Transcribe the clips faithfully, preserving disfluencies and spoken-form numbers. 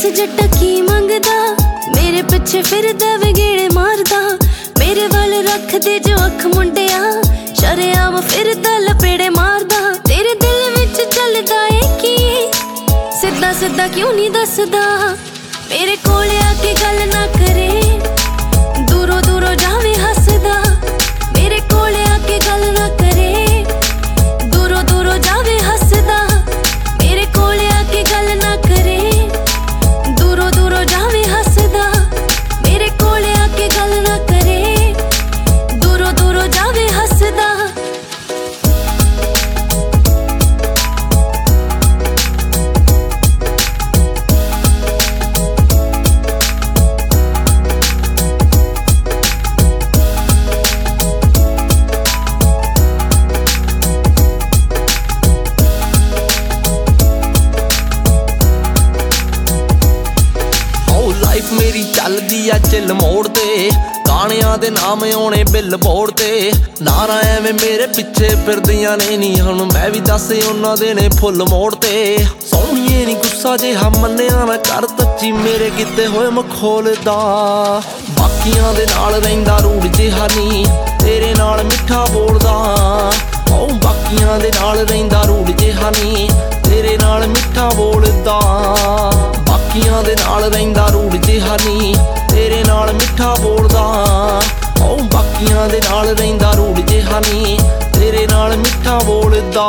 दस जट्टा की मंगदा, मेरे पिछे फिरदा वे गेड़े मारदा। मेरे वाल रख दे जो अख मुंडिया, शरेआम फिरदा लपेड़े मारदा। तेरे दिल विच चलदा है की सिद्धा सिद्धा क्यों नहीं दसदा। मेरे कोले आके गल ना करे, दूरों दूरों जावे हसदा। मेरे कोले आके गल ना करे, दूरों दूरों जावे हसदा। मेरे कोले आके गल ना करे, दूरों दूरों जावे हसदा। मेरे कोले आके गल ना करे, दूरों दूरों जावे हसदा। लाइफ मेरी चलदी आ चिल मोड़ ते, गाणियां दे नाम आने बिल बोर्ड ते। नारा एवें मेरे पिछे फिरदियां ने नी, हुण मैं भी दस उन्हां दे ने फुल मोड़ ते। सोहणीए नी गुस्सा जिहा मन्निया ना कर तच्ची, मेरे कीते होए मखोलदा। बाकियां दे नाल रहिंदा रूड़ जिहा नी, तेरे नाल मिठा बोलदा। ओ बाकियां दे नाल रहिंदा रूड़ जिहा नी, तेरे नाल मिठा बोलदा। बाकियां दे नाल रहिंदा रूड़ जिहा नी, तेरे नाल मिठा बोलदा। ओ बाकियां दे नाल रहिंदा रूड़ जिहा नी, तेरे नाल मिठा बोलदा।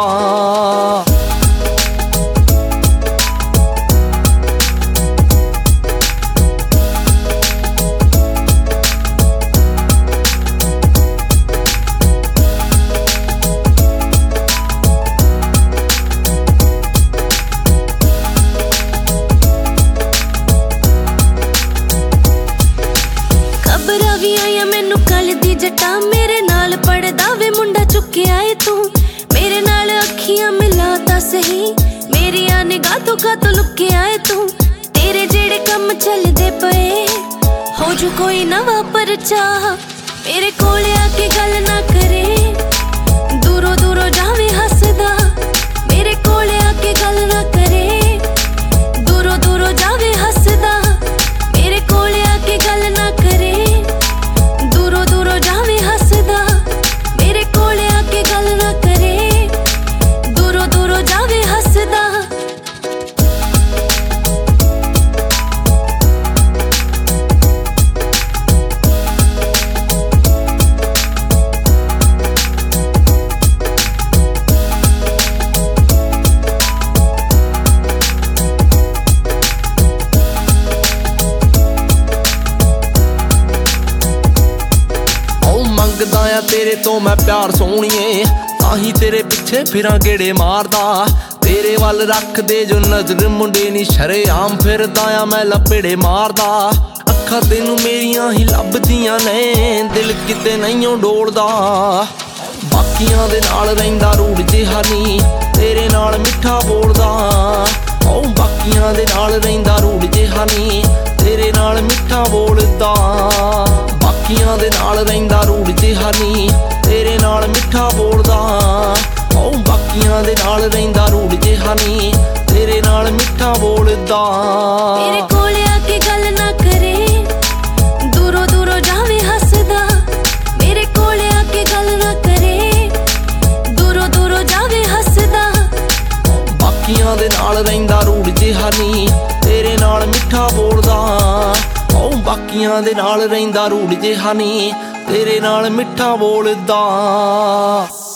मैनू कल दी जट्टा, मेरे नाल पढ़दा वे मुंडा चुक्किया है तू। मेरे नाल अखियां मिलाता सही, मेरिया निगाह तो का तो लुकिया है तू। तेरे जेड़े कम चलदे पे हो जू कोई नवा परचा। मेरे कोले आके गल ना करे, दूरों दूरों जावे हसदा। मेरे कोले आके गल ना करे, दूरों दूरों जावे हसदा। मेरे कोले आके गल ना करे, दूरों दूरों जावे हसदा। मेरे कोले आके गल ना करे, दूरों दूरों जावे हसदा। मंगदा आ तेरे तो मैं प्यार सोहणीए, ताही तेरे पिछे फिरां गेड़े मारदा। तेरे वल रख दे जो नजर मुंडे नी, शरेआम फिरदा आ मैं लपेड़े मारदा। अखां तैनू मेरियां ही लभदियां ने, दिल किते नहीं डोलदा। बाकियां दे नाल रहिंदा रूड़ जिहा नी, तेरे नाल मिठा बोलदा। ओ बाकियां दे नाल रहिंदा रूड़ जिहा नी, तेरे नाल मिठा बोलदा। बाकियां दे नाल रहिंदा रूड़ जिहा नी, तेरे नाल मिठा बोलदा। ओ बाकियां दे नाल रहिंदा रूड़ जिहा नी, तेरे नाल मिठा बोलदा। मेरे कोले आके गल ना करे, दूरों दूरों जावे हसदा। मेरे कोले आके गल ना करे, दूरों दूरों जावे हसदा। बाकियां दे नाल रहिंदा रूड़ जिहा नी, तेरे नाल मिठा बोलदा। ओ बाकियां दे नाल रहिंदा रूड़ जिहा नी, तेरे नाल मिठा बोलदा।